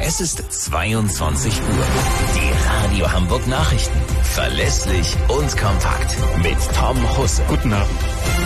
Es ist 22 Uhr. Die Radio Hamburg Nachrichten. Verlässlich und kompakt. Mit Tom Husse. Guten Abend.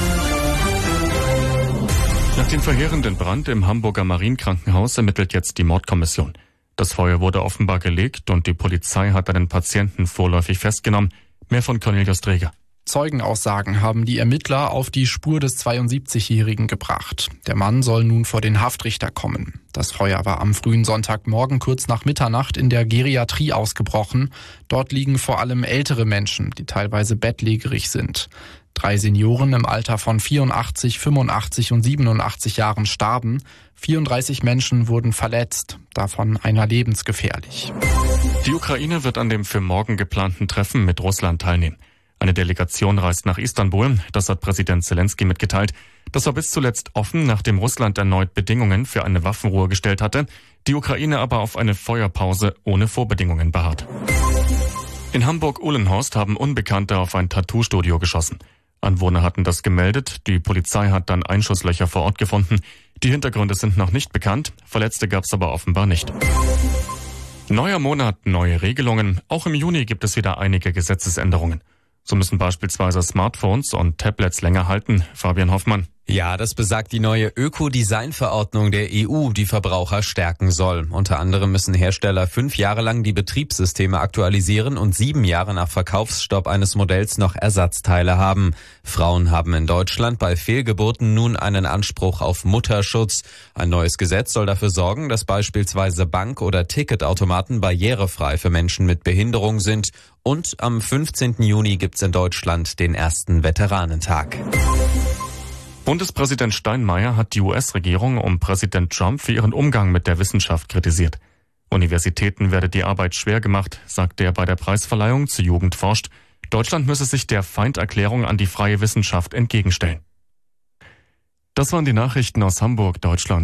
Nach dem verheerenden Brand im Hamburger Marienkrankenhaus ermittelt jetzt die Mordkommission. Das Feuer wurde offenbar gelegt und die Polizei hat einen Patienten vorläufig festgenommen. Mehr von Cornelius Träger. Zeugenaussagen haben die Ermittler auf die Spur des 72-Jährigen gebracht. Der Mann soll nun vor den Haftrichter kommen. Das Feuer war am frühen Sonntagmorgen kurz nach Mitternacht in der Geriatrie ausgebrochen. Dort liegen vor allem ältere Menschen, die teilweise bettlägerig sind. 3 Senioren im Alter von 84, 85 und 87 Jahren starben. 34 Menschen wurden verletzt, davon einer lebensgefährlich. Die Ukraine wird an dem für morgen geplanten Treffen mit Russland teilnehmen. Eine Delegation reist nach Istanbul, das hat Präsident Zelensky mitgeteilt. Das war bis zuletzt offen, nachdem Russland erneut Bedingungen für eine Waffenruhe gestellt hatte, die Ukraine aber auf eine Feuerpause ohne Vorbedingungen beharrt. In Hamburg-Uhlenhorst haben Unbekannte auf ein Tattoo-Studio geschossen. Anwohner hatten das gemeldet, die Polizei hat dann Einschusslöcher vor Ort gefunden. Die Hintergründe sind noch nicht bekannt, Verletzte gab es aber offenbar nicht. Neuer Monat, neue Regelungen. Auch im Juni gibt es wieder einige Gesetzesänderungen. So müssen beispielsweise Smartphones und Tablets länger halten. Fabian Hoffmann. Ja, das besagt die neue Ökodesign-Verordnung der EU, die Verbraucher stärken soll. Unter anderem müssen Hersteller 5 Jahre lang die Betriebssysteme aktualisieren und 7 Jahre nach Verkaufsstopp eines Modells noch Ersatzteile haben. Frauen haben in Deutschland bei Fehlgeburten nun einen Anspruch auf Mutterschutz. Ein neues Gesetz soll dafür sorgen, dass beispielsweise Bank- oder Ticketautomaten barrierefrei für Menschen mit Behinderung sind. Und am 15. Juni gibt's in Deutschland den ersten Veteranentag. Bundespräsident Steinmeier hat die US-Regierung um Präsident Trump für ihren Umgang mit der Wissenschaft kritisiert. Universitäten werde die Arbeit schwer gemacht, sagte er bei der Preisverleihung zu Jugend forscht. Deutschland müsse sich der Feinderklärung an die freie Wissenschaft entgegenstellen. Das waren die Nachrichten aus Hamburg, Deutschland.